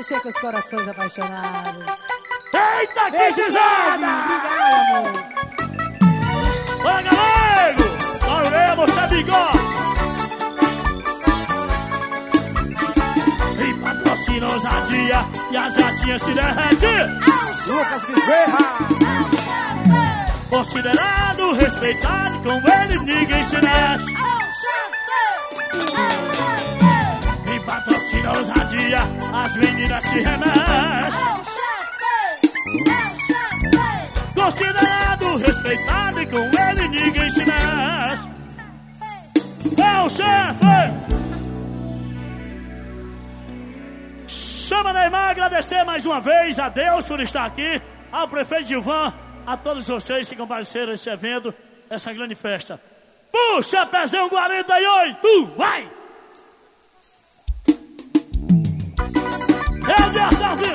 mexer com os corações apaixonados. Eita, que gisada! Obrigada, amor. Olha, galego! Olha, moça bigode! E patrocina ousadia e as gatinhas se derretem. Lucas Bezerra! Considerado, respeitado, com ele ninguém se mexe. E patrocina ousadia, as meninas se remexem. Considerado, respeitado, e com ele ninguém se mexe. É o chefe! Chama Neymar, agradecer mais uma vez a Deus por estar aqui, ao prefeito Gilvan, a todos vocês que compareceram a esse evento, essa grande festa. Puxa, Pezão 48, vai! Meu Deus, tá ouvindo?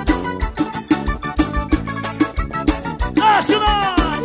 Desce nós!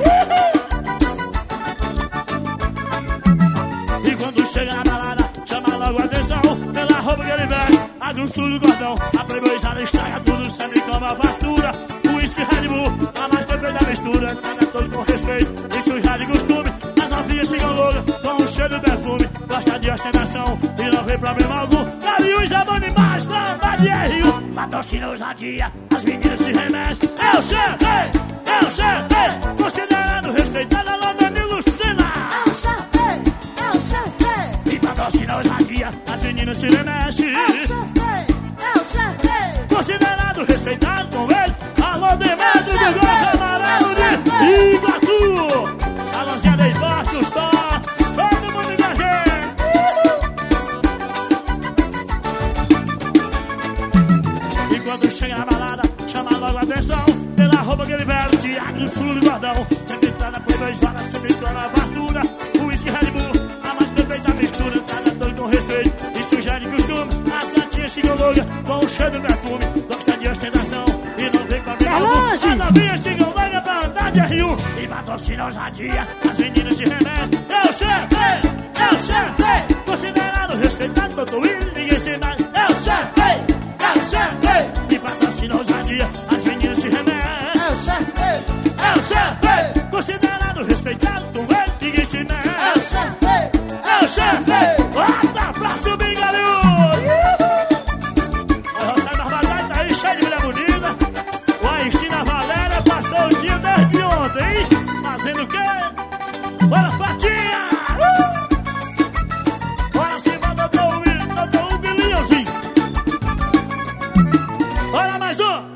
E quando chega na balada, chama logo a atenção pela roupa que ele veste, a grossura do gordão, a playboyzada estraga tudo, sempre como a fartura. Whisky, Red Bull, a mais perfeita mistura, nada todo com respeito, isso já de costume. As novinhas ficam loucas com um cheiro de perfume, gosta de ostentação e não vem problema algum. Gaviões é bom demais pra andar de R1. Patrocina ousadia, as meninas se remexem. É o chefe, é o chefe, considerado, respeitado, alô Danilo Lucena. É o chefe, é o chefe. E patrocina ousadia, as meninas se remexem. É o chefe, é o chefe. Considerado, respeitado com ele. Alô Demetrio do Golfo Amarelo de Iguatu. Alôzinha de Esboços, todo mundo engajado. E quando chega na balada, chama logo a atenção pela roupa que ele veste, a grossura do gordão, sempre tá na playboyzada, sempre com a fartura. Whisky, Red Bull, a mais perfeita mistura, cada todo com respeito, isso já é de costume. As gatinhas ficam loucas com o cheiro de perfume, gosta de ostentação e não vem com a minha mão. As novinhas ficam loucas pra andar de R1. E patrocina ousadia, as meninas se remexem. É o chefe, é o chefe, considerado, respeitado, todo mundo, ninguém se mais. É o chefe, é o chefe. E patrocina ousadia, as meninas se remexem. É o chefe, É o chefe, considerado, respeitado, todo mundo, ninguém se mexe. é o chefe. É o chefe, bota pra subir, garoto. O Rosário Barbalhada tá aí, cheio de mulher bonita. O Aistina Valéria passou o dia desde ontem, hein? Fazendo o quê? Bora, Fatinha! Bora cima, doutor Williamzinho. Bora mais um!